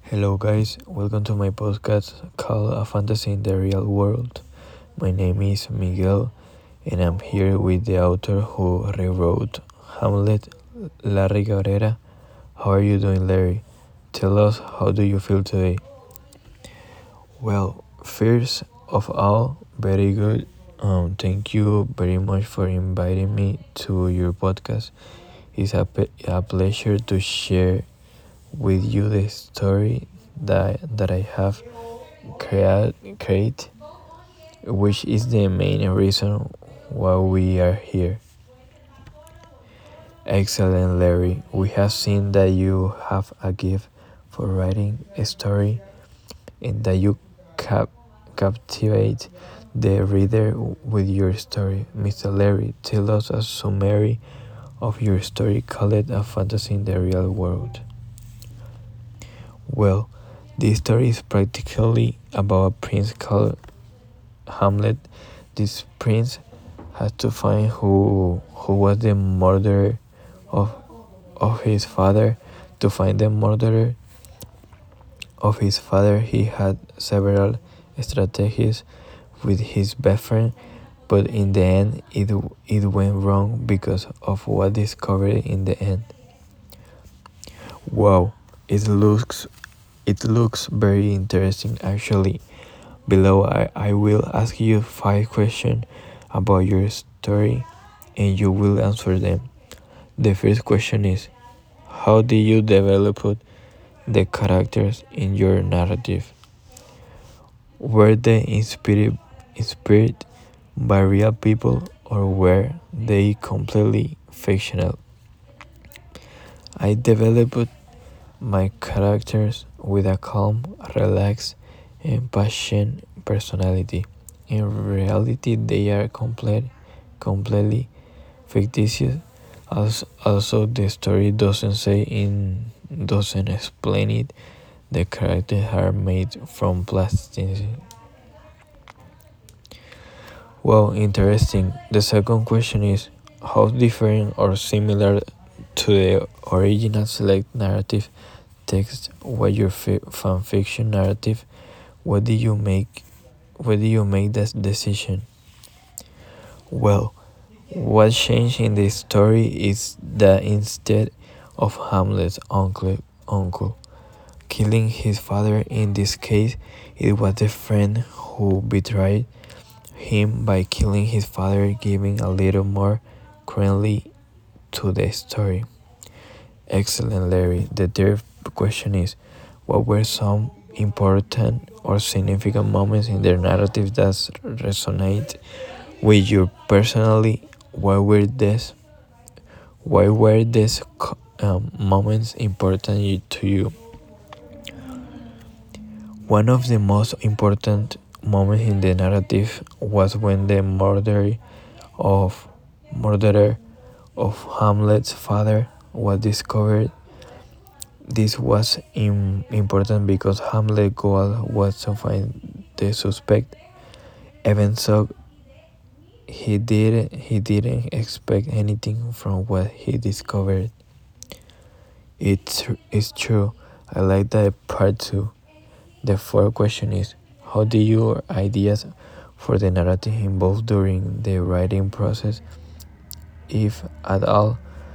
Hello, guys. Welcome to my podcast called A Fantasy in the Real World. My name is Miguel, and I'm here with the author who rewrote Hamlet, Larry Cabrera. How are you doing, Larry? Tell us, how do you feel today? Well, first of all, very good. Thank you very much for inviting me to your podcast. It's a pleasure to share with you the story that I have create, which is the main reason why we are here. Excellent, Larry. We have seen that you have a gift for writing a story and that you captivate the reader with your story. Mr. Larry, tell us a summary of your story called A Fantasy in the Real World. Well, this story is practically about a prince called Hamlet. This prince has to find who was the murderer of his father. To find the murderer of his father, he had several strategies with his best friend, but in the end it went wrong because of what discovered in the end. Wow, it looks very interesting actually. Below I will ask you 5 questions about your story and you will answer them. The first question is, how did you develop the characters in your narrative? Were they inspired by real people or were they completely fictional? I developed my characters with a calm, relaxed, and patient personality. In reality, they are completely fictitious. Also, the story doesn't explain it. The characters are made from plasticity. Well, interesting. The second question is, how different or similar to the original select narrative text was your fan fiction narrative? What did you make? Why did you make that decision? Well, what changed in the story is that instead of Hamlet's uncle killing his father, in this case, it was the friend who betrayed him by killing his father, giving a little more cruelty to the story. Excellent, Larry. The third question is, what were some important or significant moments in the narrative that resonate with you personally? Why were these moments important to you? One of the most important moments in the narrative was when the of murderer of Hamlet's father was discovered. This was important because Hamlet's goal was to find the suspect. Even so, he didn't expect anything from what he discovered. It's true. I like that part too. The fourth question is, how did your ideas for the narrative evolve during the writing process, if at all?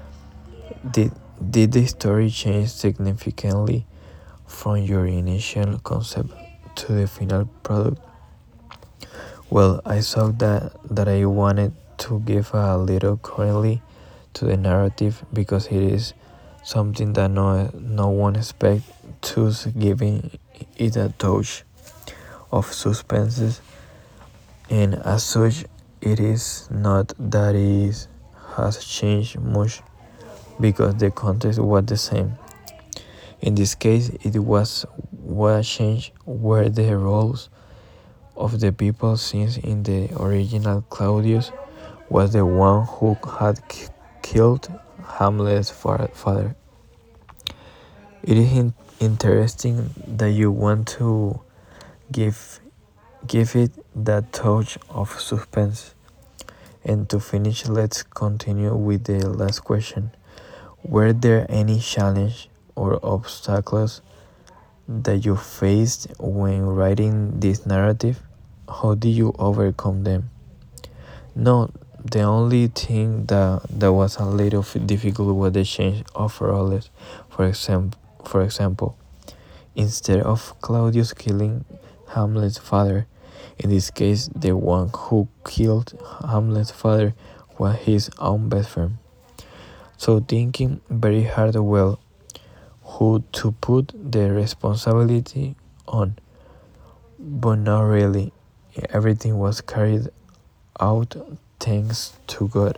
Did the story change significantly from your initial concept to the final product? Well, I saw that I wanted to give a little currently to the narrative because it is something that no one expects, thus giving it a touch of suspense, and as such it is not that it has changed much because the context was the same. In this case, it was what changed were the roles of the people, since in the original Claudius was the one who had killed Hamlet's father. It is interesting that you want to give it that touch of suspense. And to finish, let's continue with the last question. Were there any challenge or obstacles that you faced when writing this narrative? How did you overcome them? No, the only thing that was a little difficult was the change of roles. For example, instead of Claudius killing Hamlet's father, in this case, the one who killed Hamlet's father was his own best friend. So thinking very hard, well, who to put the responsibility on, but not really. Everything was carried out thanks to God.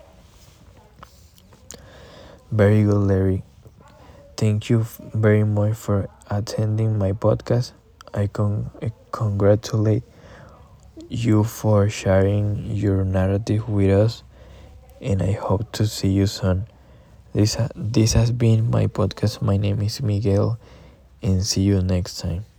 Very good, Larry. Thank you very much for attending my podcast. I congratulate you for sharing your narrative with us, and I hope to see you soon. This has been my podcast. My name is Miguel, and see you next time.